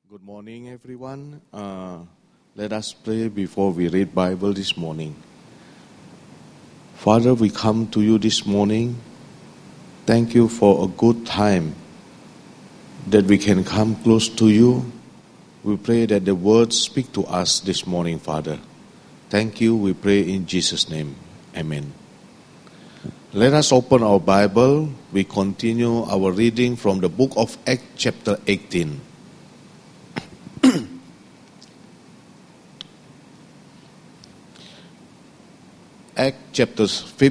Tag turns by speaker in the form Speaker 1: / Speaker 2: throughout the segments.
Speaker 1: Good morning, everyone. Let us pray before we read Bible this morning. Father, we come to you this morning. Thank you for a good time that we can come close to you. We pray that the words speak to us this morning, Father. Thank you. We pray in Jesus' name. Amen. Let us open our Bible. We continue our reading from the book of Acts chapter 18. Acts chapter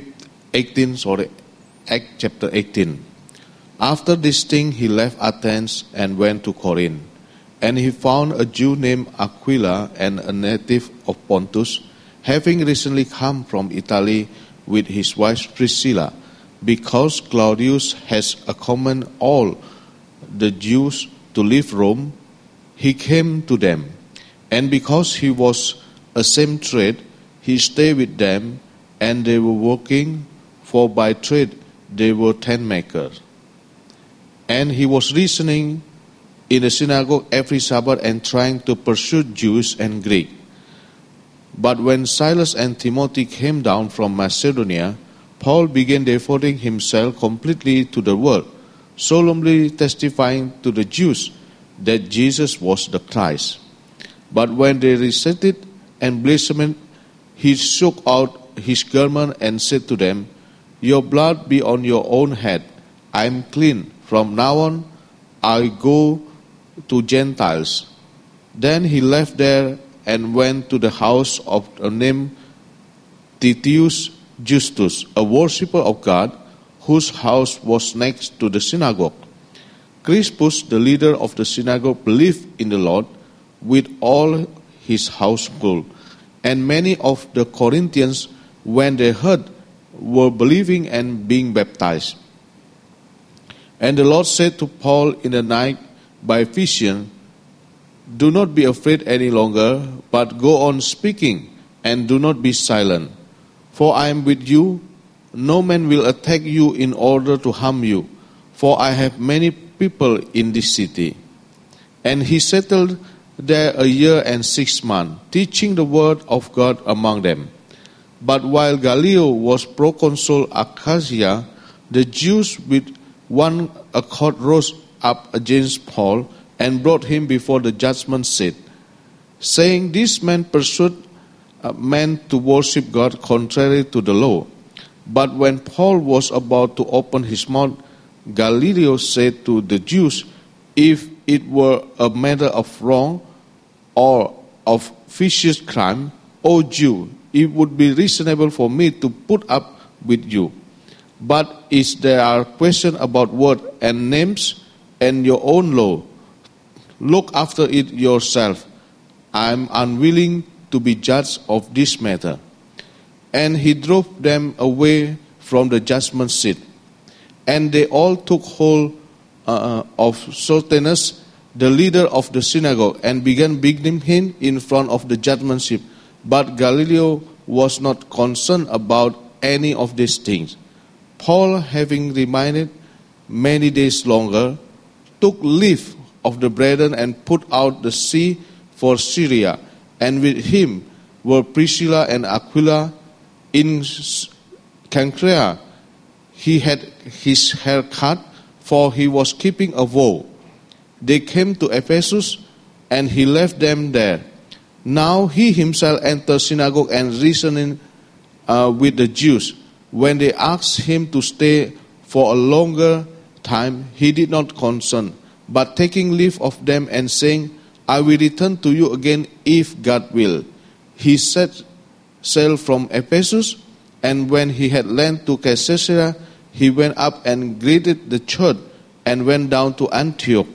Speaker 1: 18. After this thing, he left Athens and went to Corinth. And he found a Jew named Aquila and a native of Pontus, having recently come from Italy with his wife Priscilla, because Claudius has commanded all the Jews to leave Rome. He came to them, and because he was a same trade, he stayed with them, and they were working, for by trade they were tent makers. And he was reasoning in the synagogue every Sabbath and trying to persuade Jews and Greeks. But when Silas and Timothy came down from Macedonia, Paul began devoting himself completely to the word, solemnly testifying to the Jews that Jesus was the Christ. But when they recited and blasphemy, he shook out his garment and said to them, "Your blood be on your own head. I am clean. From now on, I go to Gentiles." Then he left there and went to the house of a named Titius Justus, a worshipper of God, whose house was next to the synagogue. Crispus, the leader of the synagogue, believed in the Lord with all his household, and many of the Corinthians, when they heard, were believing and being baptized. And the Lord said to Paul in the night by vision, "Do not be afraid any longer, but go on speaking, and do not be silent. For I am with you. No man will attack you in order to harm you, for I have many people in this city." And he settled there 1 year and 6 months, teaching the word of God among them. But while Gallio was proconsul Achaia, the Jews with one accord rose up against Paul and brought him before the judgment seat, saying, "This man pursued men to worship God contrary to the law." But when Paul was about to open his mouth, Gallio said to the Jews, "If it were a matter of wrong or of vicious crime, O Jew, it would be reasonable for me to put up with you. But if there are questions about word and names and your own law, look after it yourself. I am unwilling to be judged of this matter." And he drove them away from the judgment seat. And they all took hold of Sostenes, the leader of the synagogue, and began beating him in front of the judgment seat. But Gallio was not concerned about any of these things. Paul, having remained many days longer, took leave of the brethren and put out to sea for Syria. And with him were Priscilla and Aquila. In Cenchrea he had his hair cut, for he was keeping a vow. They came to Ephesus, and he left them there. Now he himself entered synagogue and reasoning with the Jews. When they asked him to stay for a longer time, he did not consent, but taking leave of them and saying, "I will return to you again if God will," he set sail from Ephesus. And when he had landed to Caesarea, he went up and greeted the church and went down to Antioch.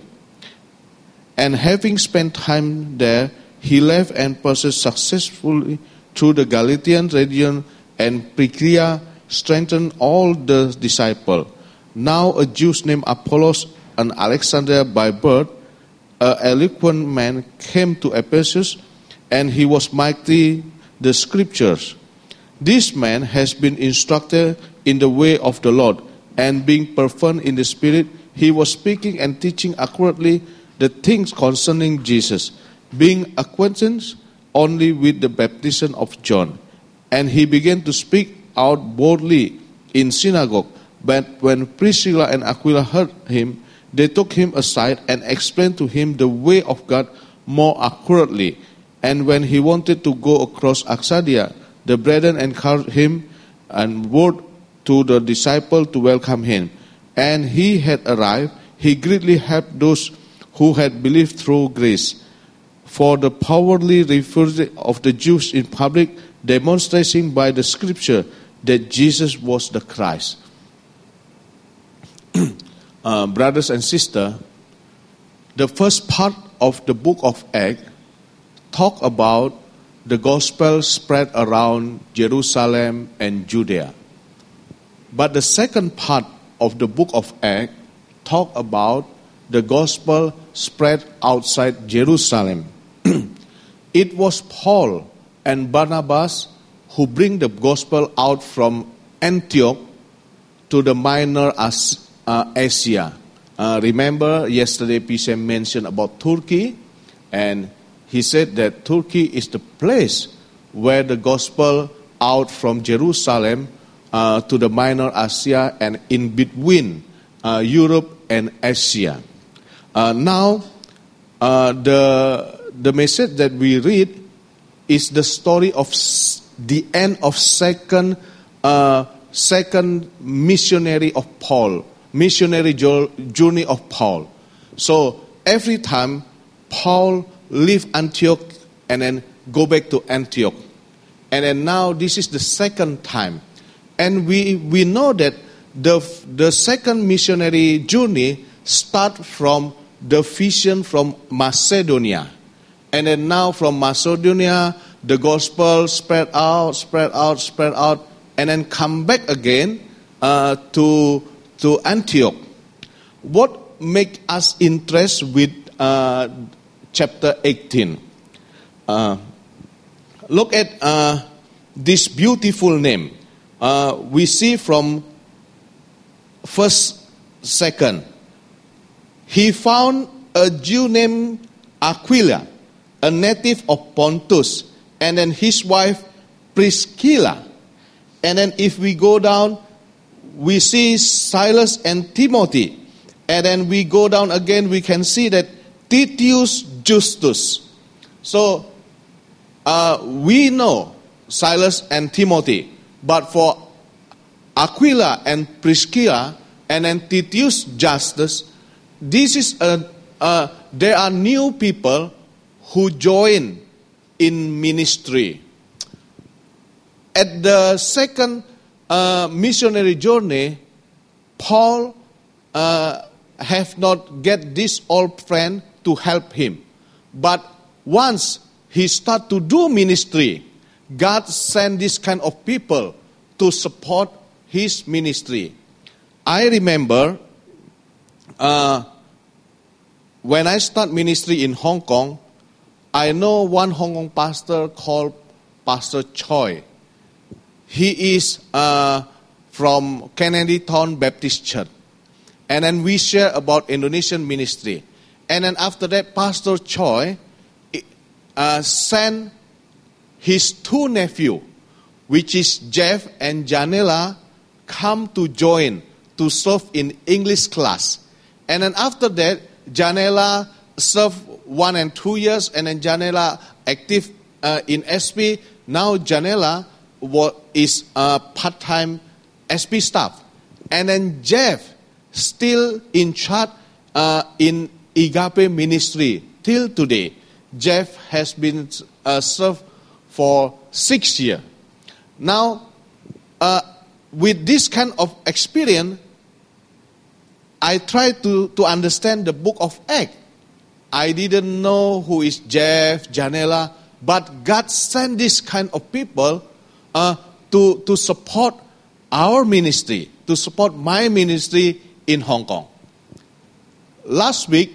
Speaker 1: And having spent time there, he left and passed successfully through the Galatian region and Phrygia, strengthened all the disciples. Now a Jew named Apollos, an Alexandria by birth, an eloquent man, came to Ephesus, and he was mighty the scriptures. This man has been instructed in the way of the Lord, and being perfect in the spirit, he was speaking and teaching accurately the things concerning Jesus, being acquainted only with the baptism of John. And he began to speak out boldly in synagogue. But when Priscilla and Aquila heard him, they took him aside and explained to him the way of God more accurately. And when he wanted to go across Acadia, the brethren encouraged him and wrote to the disciple to welcome him. And he had arrived, he greatly helped those who had believed through grace. For the cowardly refusal of the Jews in public, demonstrating by the scripture that Jesus was the Christ. Brothers and sisters, the first part of the book of Acts talk about the gospel spread around Jerusalem and Judea. But the second part of the book of Acts talk about the gospel spread outside Jerusalem. It was Paul and Barnabas who bring the gospel out from Antioch to the minor Asia. Remember yesterday P.C.M. mentioned about Turkey, and he said that Turkey is the place where the gospel out from Jerusalem to the minor Asia and in between Europe and Asia. Now, the message that we read is the story of the end of second missionary of Paul, missionary journey of Paul. So every time Paul leave Antioch and then go back to Antioch, and then now this is the second time, and we know that the second missionary journey start from the vision from Macedonia, and then now from Macedonia the gospel spread out, and then come back again to Antioch. What make us interested with chapter 18? Look at this beautiful name. We see from first, second. He found a Jew named Aquila, a native of Pontus, and then his wife Priscilla. And then if we go down, we see Silas and Timothy. And then we go down again, we can see that Titius Justus. So we know Silas and Timothy. But for Aquila and Priscilla and then Titius Justus, this is there are new people who join in ministry. At the second missionary journey, Paul have not get this old friend to help him. But once he start to do ministry, God sent this kind of people to support his ministry. I remember when I start ministry in Hong Kong, I know one Hong Kong pastor called Pastor Choi. He is from Kennedy Town Baptist Church. And then we share about Indonesian ministry. And then after that, Pastor Choi sent his two nephews, which is Jeff and Janela, come to join to serve in English class. And then after that, Janela served 1 and 2 years, and then Janela active in SP. Now Janela is part-time SP staff. And then Jeff still in charge in Agape ministry till today. Jeff has been served for 6 years. Now, with this kind of experience, I tried to understand the book of Acts. I didn't know who is Jeff, Janela, but God sent this kind of people to support our ministry, to support my ministry in Hong Kong. Last week,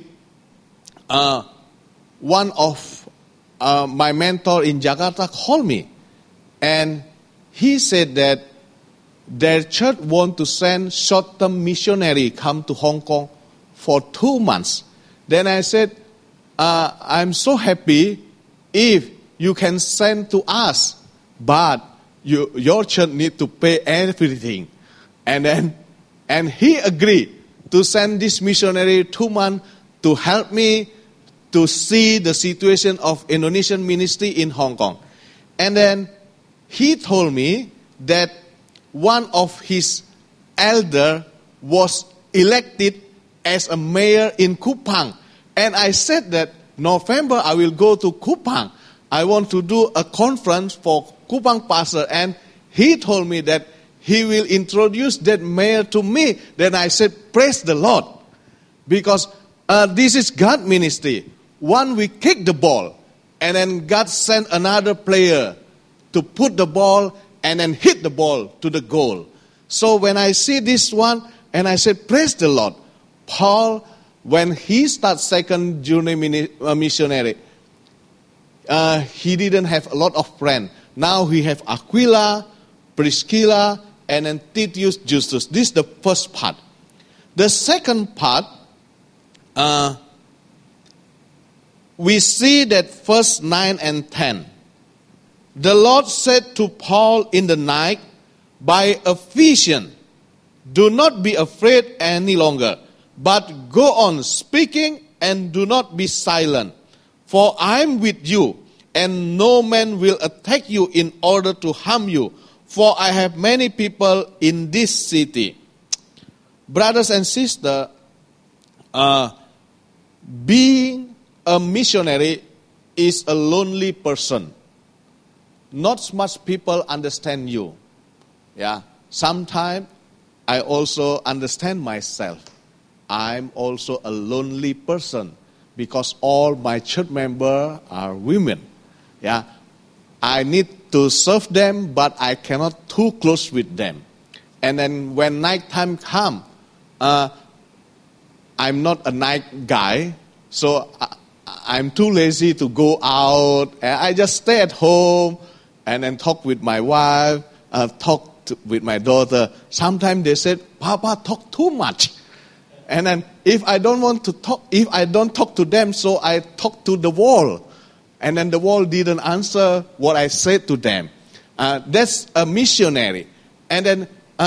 Speaker 1: one of my mentor in Jakarta called me, and he said that their church want to send short-term missionary come to Hong Kong for 2 months. Then I said, I'm so happy if you can send to us, but your church need to pay everything. And he agreed to send this missionary 2 months to help me to see the situation of Indonesian ministry in Hong Kong. And then he told me that one of his elder was elected as a mayor in Kupang. And I said that November I will go to Kupang. I want to do a conference for Kupang pastor. And he told me that he will introduce that mayor to me. Then I said, praise the Lord. Because this is God ministry. One, we kick the ball. And then God sent another player to put the ball and then hit the ball to the goal. So when I see this one, and I said, praise the Lord. Paul, when he started second journey missionary, he didn't have a lot of friends. Now he have Aquila, Priscilla, and then Titius Justus. This is the first part. The second part, we see that verse 9 and 10. The Lord said to Paul in the night by a vision, do not be afraid any longer, but go on speaking and do not be silent. For I am with you, and no man will attack you in order to harm you. For I have many people in this city. Brothers and sisters, being a missionary is a lonely person. Not much people understand you. Yeah. Sometimes I also understand myself. I'm also a lonely person because all my church members are women. Yeah. I need to serve them, but I cannot too close with them. And then when night time comes, I'm not a night guy, so I'm too lazy to go out. I just stay at home and then talk with my wife, with my daughter. Sometimes they said, Papa talk too much. And then if I don't want to talk, if I don't talk to them, so I talk to the wall. And then the wall didn't answer what I said to them. That's a missionary. And then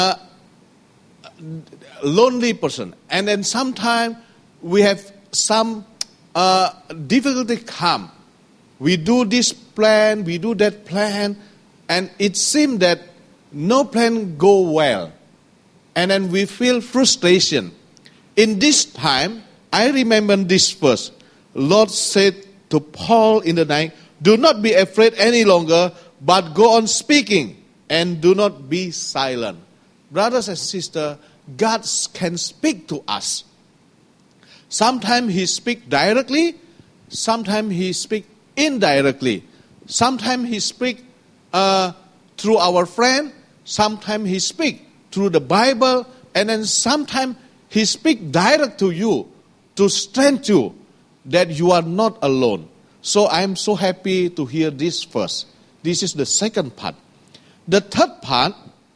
Speaker 1: lonely person. And then sometimes we have some difficulty come. We do this plan, we do that plan, and it seems that no plan go well. And then we feel frustration. In this time, I remember this verse. Lord said to Paul in the night, do not be afraid any longer, but go on speaking and do not be silent. Brothers and sisters, God can speak to us. Sometimes He speaks directly, sometimes He speaks indirectly. Sometimes He speaks through our friend, sometimes He speaks through the Bible, and then sometimes He speaks direct to you to strengthen you that you are not alone. So I am so happy to hear this verse. This is the second part. The third part,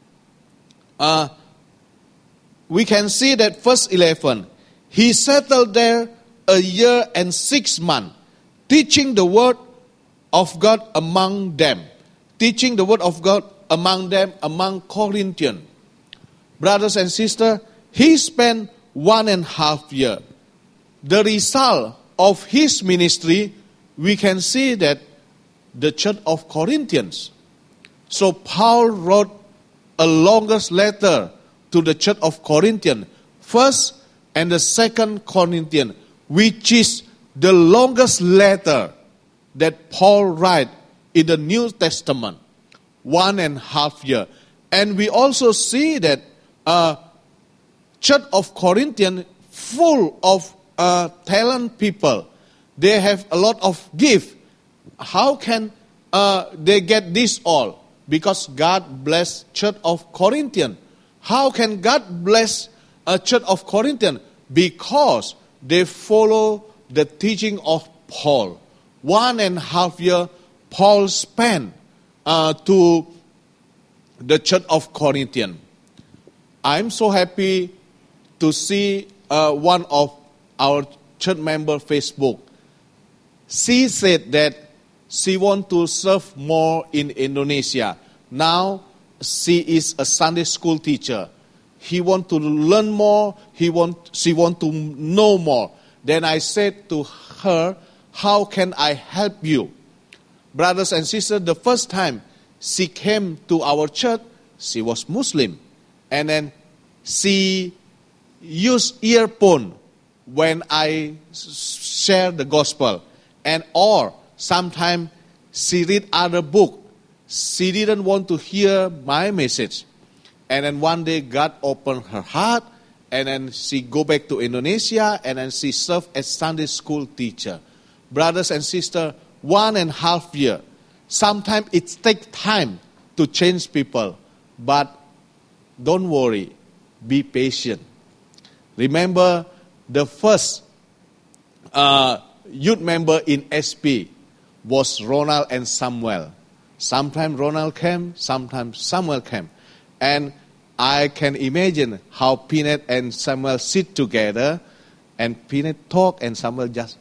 Speaker 1: we can see that verse 11. He settled there 1 year and 6 months, teaching the word of God among them. Teaching the word of God among them, among Corinthians. Brothers and sisters, he spent 1.5 years. The result of his ministry, we can see that the church of Corinthians. So Paul wrote a longest letter to the church of Corinthians, first and the second Corinthians, which is the longest letter that Paul write in the New Testament, 1.5 years. And we also see that church of Corinthians full of talent people. They have a lot of gift. How can they get this all? Because God blessed church of Corinthians. How can God bless a church of Corinthians? Because they follow the teaching of Paul. 1.5 years Paul spent to the church of Corinthians. I'm so happy to see one of our church member Facebook. She said that she wants to serve more in Indonesia. Now she is a Sunday school teacher. He wants to learn more. She wants to know more. Then I said to her, how can I help you? Brothers and sisters, the first time she came to our church, she was Muslim. And then she used earphone when I share the gospel. And or sometimes she read other book. She didn't want to hear my message. And then one day God opened her heart. And then she go back to Indonesia. And then she served as Sunday school teacher. Brothers and sisters, 1.5 years. Sometimes it takes time to change people. But don't worry. Be patient. Remember the first youth member in SP was Ronald and Samuel. Sometimes Ronald came, sometimes Samuel came. And I can imagine how Peanut and Samuel sit together, and Peanut talk and Samuel just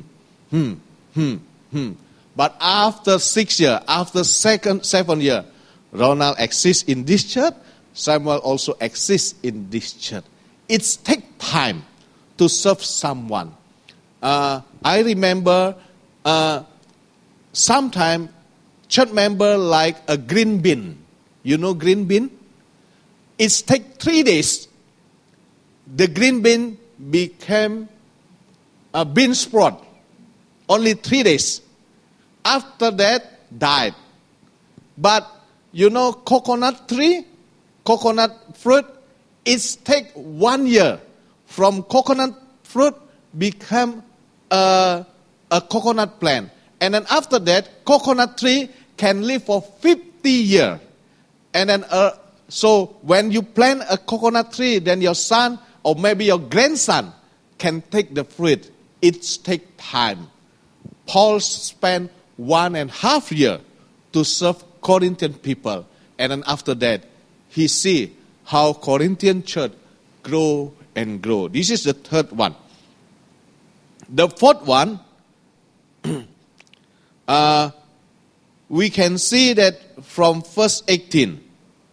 Speaker 1: But after 6 years, after 7 years, Ronald exists in this church, Samuel also exists in this church. It takes time to serve someone. I remember sometimes church member like a green bean. You know green bean? It takes 3 days. The green bean became a bean sprout. Only 3 days. After that, died. But you know coconut tree, coconut fruit, it takes 1 year. From coconut fruit become a coconut plant. And then after that, coconut tree can live for 50 years. And then, so when you plant a coconut tree, then your son or maybe your grandson can take the fruit. It takes time. Paul spent 1.5 years to serve Corinthian people. And then after that, he see how Corinthian church grow and grow. This is the third one. The fourth one, we can see that from verse 18.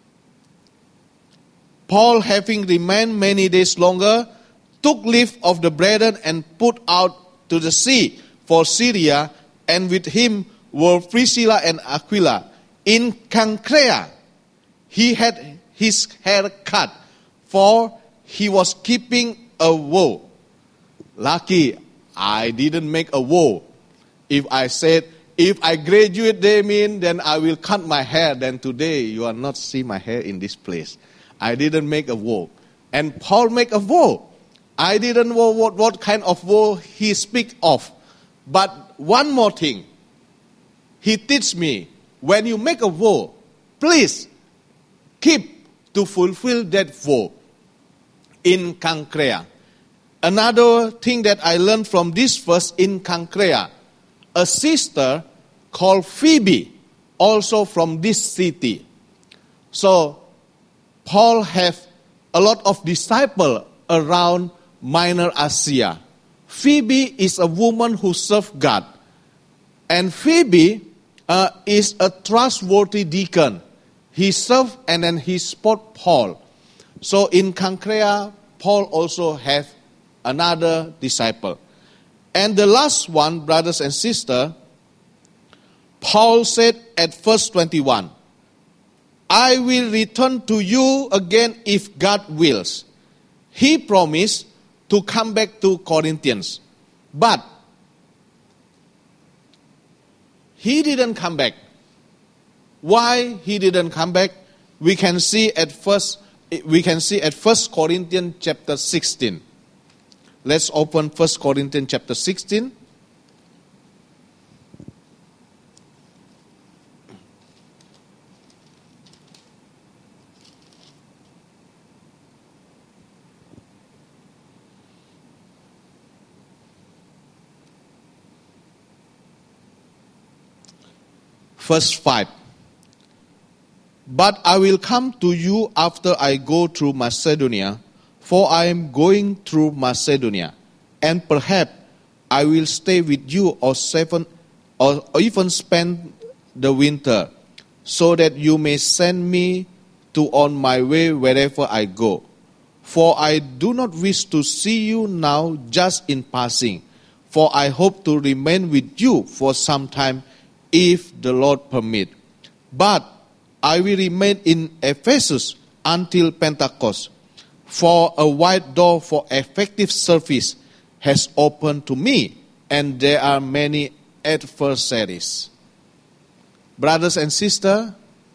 Speaker 1: Paul, having remained many days longer, took leave of the brethren and put out to the sea for Syria, and with him were Priscilla and Aquila. In Cenchrea, he had his hair cut, for he was keeping a vow. Lucky, I didn't make a vow. If I said, if I graduate, then I will cut my hair, then today you will not see my hair in this place. I didn't make a vow. And Paul make a vow. I didn't know what kind of vow he speak of. But one more thing. He teach me, when you make a vow, please keep to fulfill that vow. In Cenchrea. Another thing that I learned from this verse in Cenchrea, a sister called Phoebe, also from this city. So, Paul have a lot of disciples around Minor Asia. Phoebe is a woman who serves God. And Phoebe is a trustworthy deacon. He served and then he support Paul. So in Cenchrea, Paul also have another disciple. And the last one, brothers and sisters, Paul said at verse 21, I will return to you again if God wills. He promised to come back to Corinthians. But he didn't come back. Why he didn't come back? We can see at 1 Corinthians chapter 16. Let's open 1 Corinthians chapter 16. Verse 5. But I will come to you after I go through Macedonia, for I am going through Macedonia, and perhaps I will stay with you or even spend the winter, so that you may send me to on my way wherever I go. For I do not wish to see you now just in passing, for I hope to remain with you for some time if the Lord permit. But I will remain in Ephesus until Pentecost, for a wide door for effective service has opened to me, and there are many adversaries. Brothers and sisters,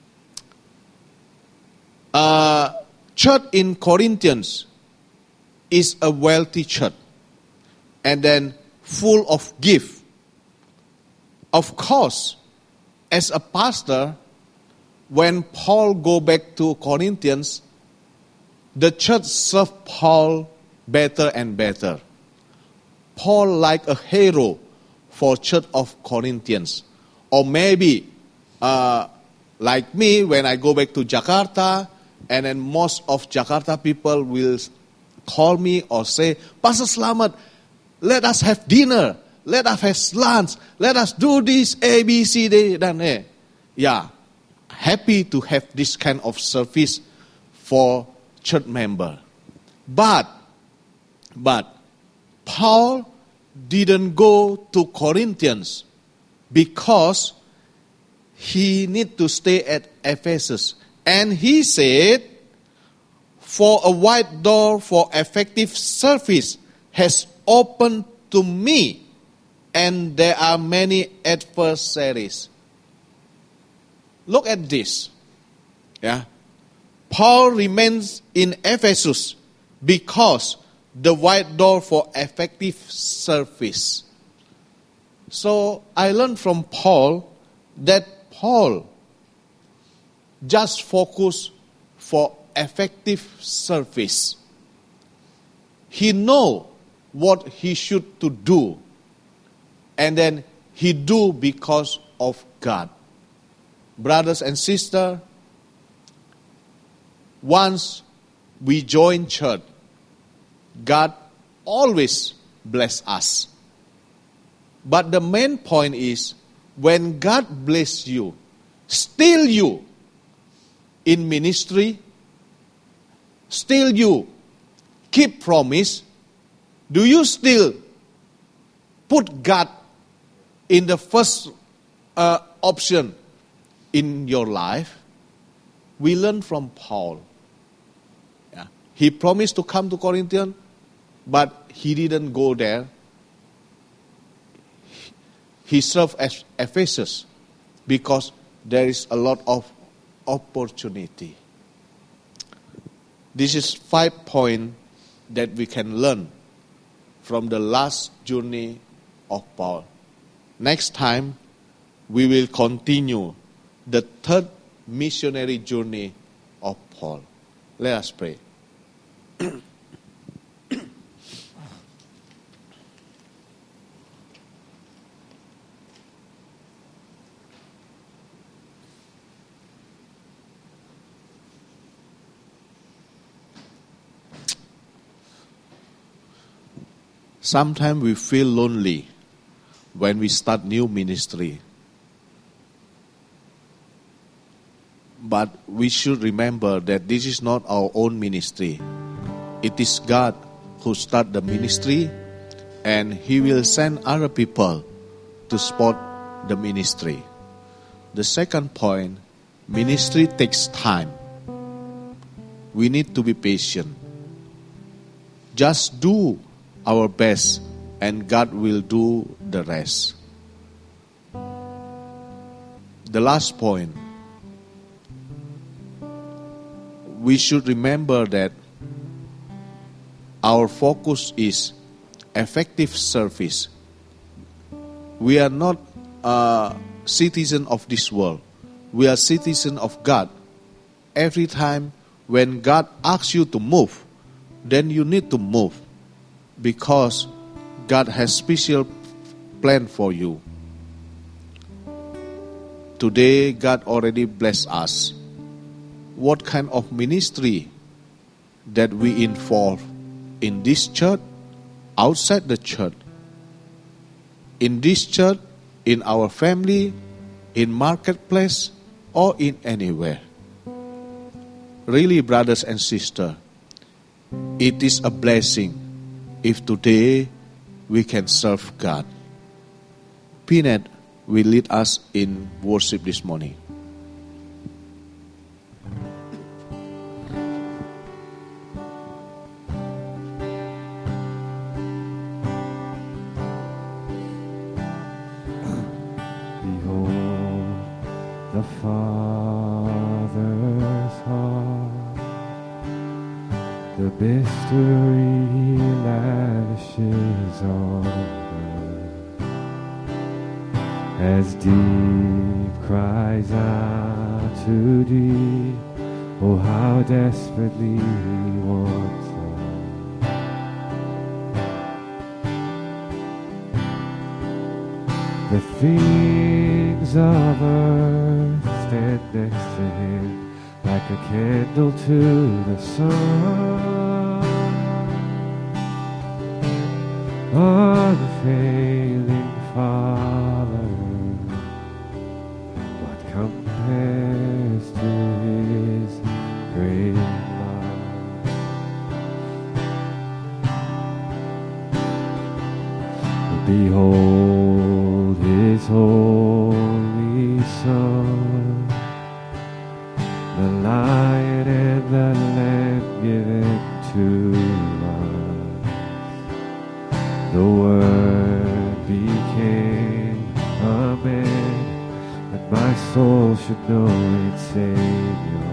Speaker 1: church in Corinthians is a wealthy church, and then full of gift. Of course, as a pastor, when Paul go back to Corinthians, the church served Paul better and better. Paul like a hero for church of Corinthians. Or maybe, like me, when I go back to Jakarta, and then most of Jakarta people will call me or say, Pastor Slamet, let us have dinner, let us have lunch, let us do this A, B, C, D, dan E. Yeah, happy to have this kind of service for church member. But Paul didn't go to Corinthians because he need to stay at Ephesus. And he said, for a wide door for effective service has opened to me, and there are many adversaries. Look at this. Yeah. Paul remains in Ephesus because the wide door for effective service. So I learned from Paul that Paul just focus for effective service. He know what he should to do, and then he do because of God. Brothers and sisters, once we join church, God always bless us. But the main point is, when God bless you, still you in ministry, still you keep promise, do you still put God in the first option in your life? We learn from Paul. Yeah. He promised to come to Corinthians, but he didn't go there. He served as Ephesus because there is a lot of opportunity. This is 5 points that we can learn from the last journey of Paul. Next time, we will continue the third missionary journey of Paul. Let us pray. Sometimes we feel lonely when we start new ministry. But we should remember that this is not our own ministry. It is God who started the ministry, and He will send other people to support the ministry. The second point, ministry takes time. We need to be patient. Just do our best, and God will do the rest. The last point, we should remember that our focus is effective service. We are not citizens of this world. We are citizens of God. Every time when God asks you to move, then you need to move, because God has special plan for you. Today, God already blessed us. What kind of ministry that we involve in this church, outside the church, in this church, in our family, in marketplace, or in anywhere. Really, brothers and sisters, it is a blessing if today we can serve God. Peanut will lead us in worship this morning.
Speaker 2: Behold the Father's heart, the mystery He lavishes on earth, as deep cries out to deep. Oh, how desperately He wants us. The things of earth stand next to Him like a candle to the sun. Unfailing Father, what compares to His great love? Behold His holy Son, the Lion and the Lamb given to us. The Word became a man, that my soul should know its Savior.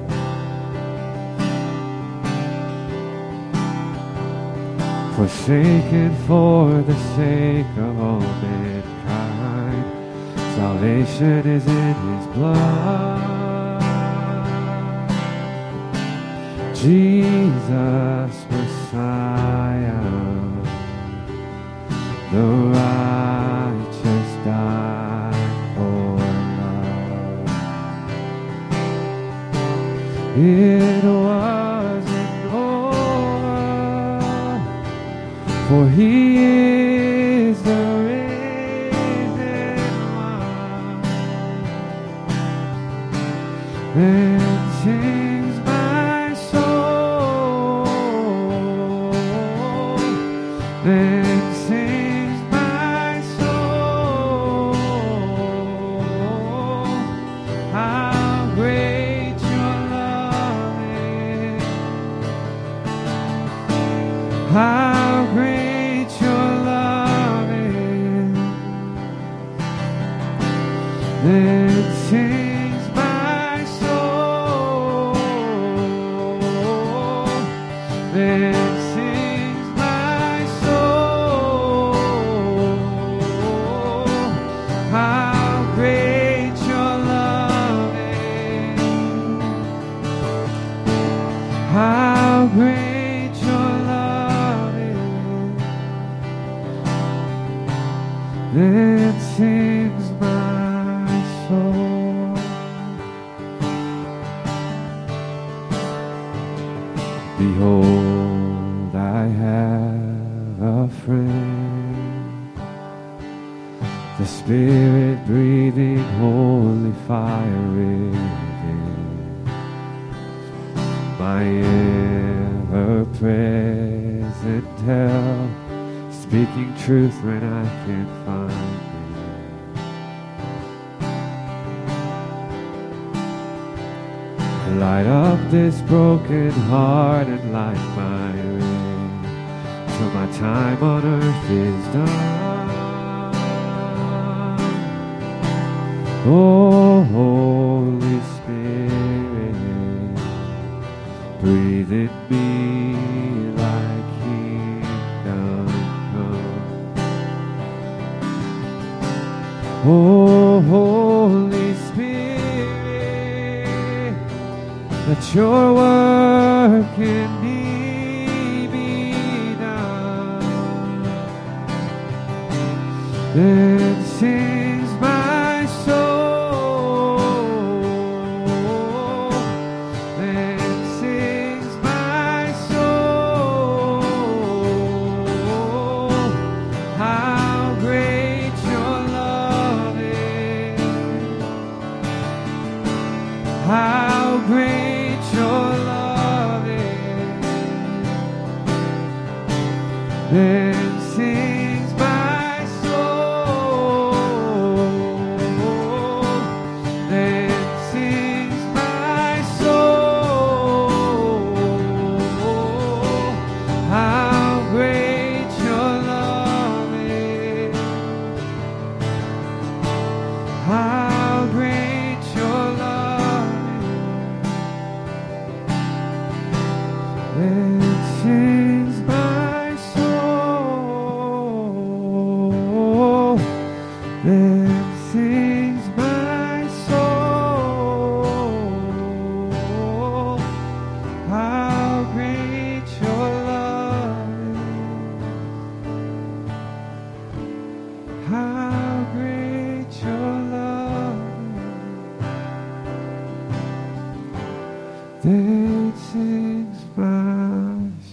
Speaker 2: Forsaken for the sake of all mankind, salvation is in His blood. Jesus Messiah, the righteous died for love. It wasn't over, for He is the risen one. Then sings my soul, then sings my soul, how great Your love is, how great Your love is. Then sings my soul, then sings my soul, how great Your love is, how great Your love is. Then sings my soul. Behold, I have a friend, the Spirit breathing holy fire within, my ever-present help, speaking truth when I can't find it. Light up this broken heart and light my way, till my time on earth is done. Oh, Holy Spirit, breathe in me like kingdom come. Oh, Holy Spirit, let Your work in me be done. Then sings my soul, then sings my soul, how great Then sings my soul, how great your love is, how great your love is. Then sings my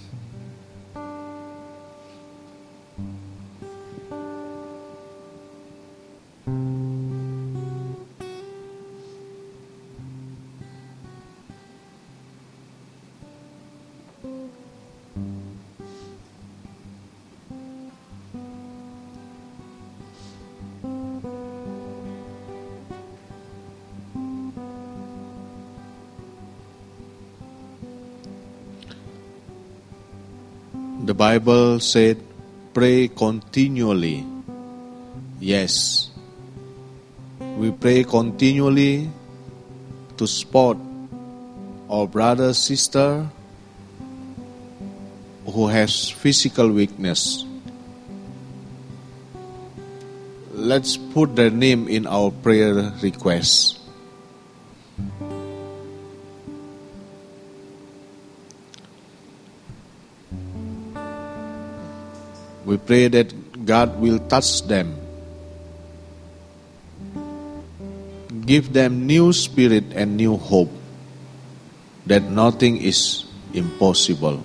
Speaker 1: The Bible said, pray continually. Yes, we pray continually to support our brother, sister who has physical weakness. Let's put their name in our prayer requests. We pray that God will touch them, give them new spirit and new hope, that nothing is impossible.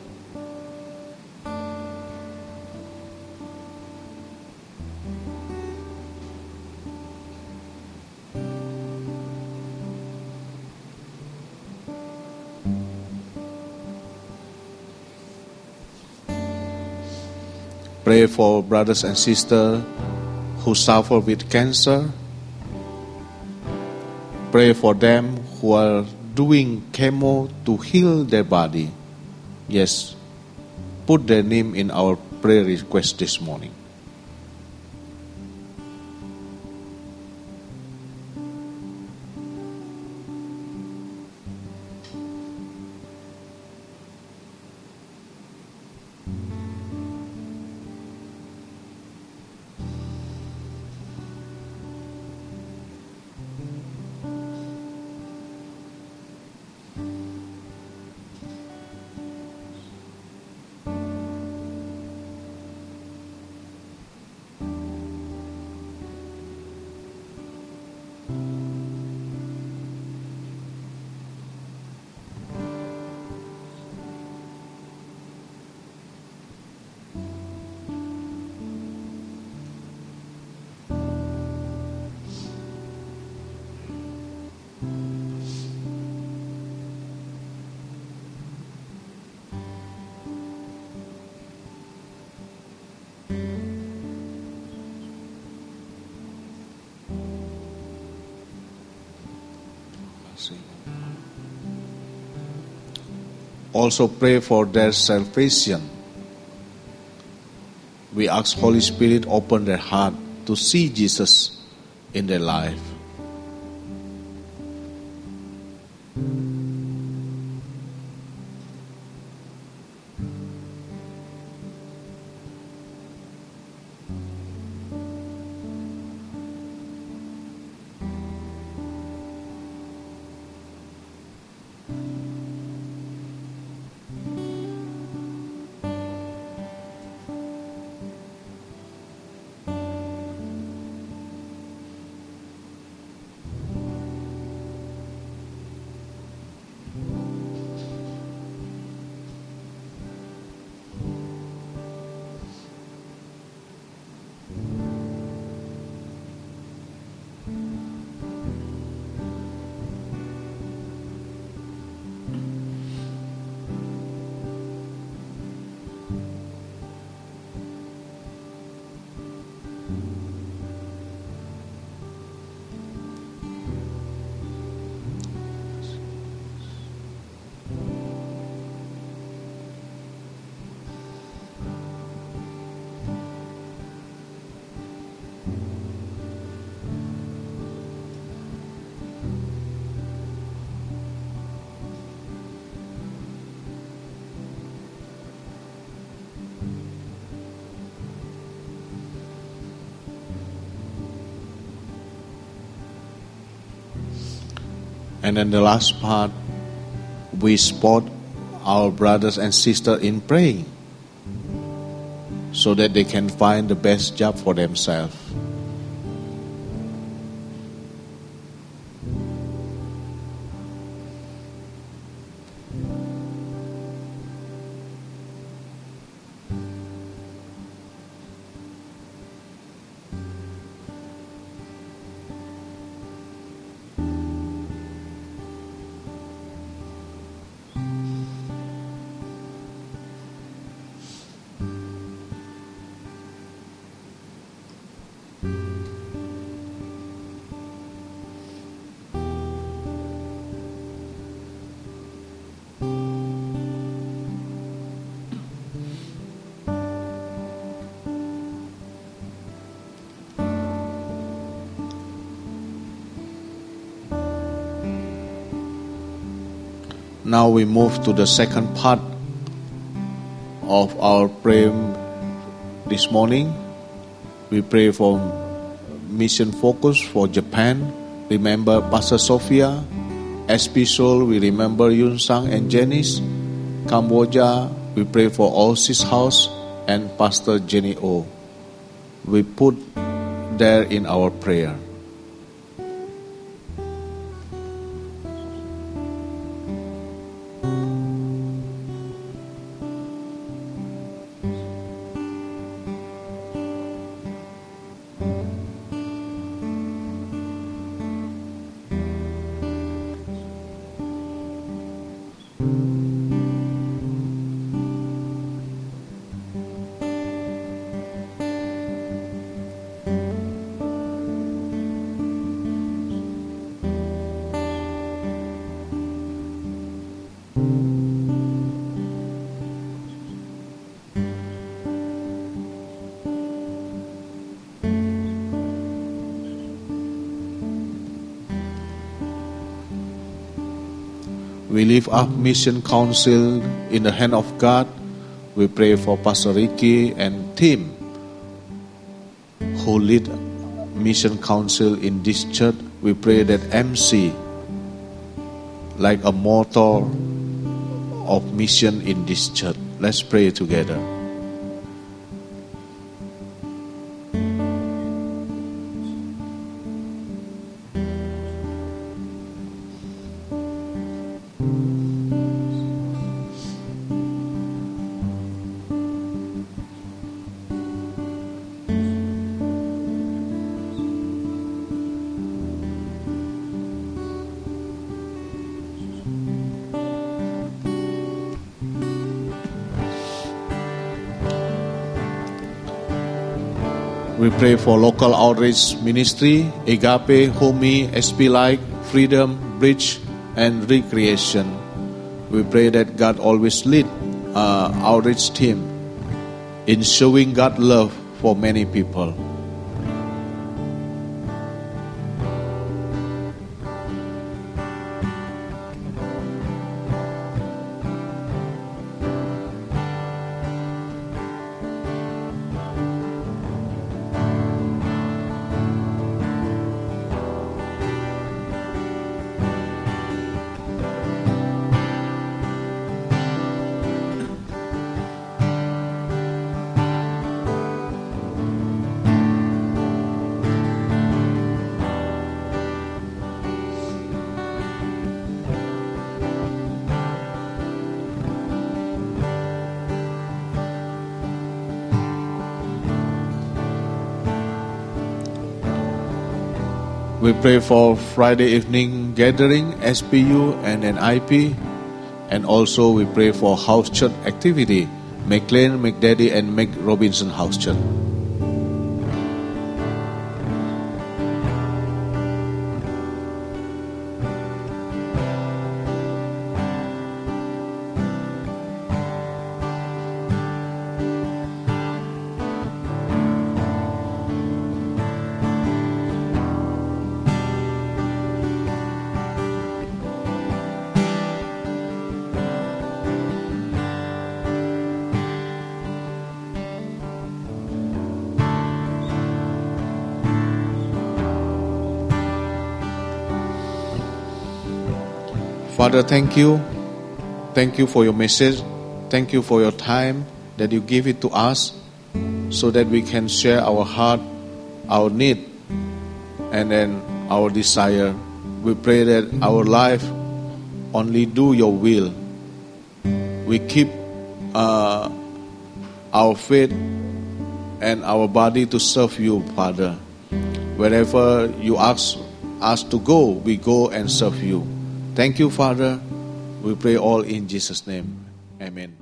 Speaker 1: Pray for brothers and sisters who suffer with cancer. Pray for them who are doing chemo to heal their body. Yes, put their name in our prayer request this morning. Also pray for their salvation. We ask Holy Spirit open their heart to see Jesus in their life. And then the last part, we support our brothers and sisters in praying so that they can find the best job for themselves. Now we move to the second part of our prayer this morning. We pray for mission focus for Japan. Remember Pastor Sophia. SP Seoul, we remember Yun Sang and Janice. Cambodia, we pray for All Sis House and Pastor Jenny O. We put there in our prayer. We lift up Mission Council in the hand of God. We pray for Pastor Ricky and team who lead Mission Council in this church. We pray that MC, like a motor of mission in this church. Let's pray together. We pray for local outreach ministry, Agape, Homi, SP Light, Freedom, Bridge, and Recreation. We pray that God always lead outreach team in showing God love for many people. We pray for Friday evening gathering, SPU and NIP. And also we pray for house church activity, McLean, McDaddy and McRobinson House Church. Father, thank you. Thank you for your message. Thank you for your time that you give it to us so that we can share our heart, our need, and then our desire. We pray that our life only do your will. We keep our faith and our body to serve you, Father. Wherever you ask us to go, we go and serve you. Thank you, Father. We pray all in Jesus' name. Amen.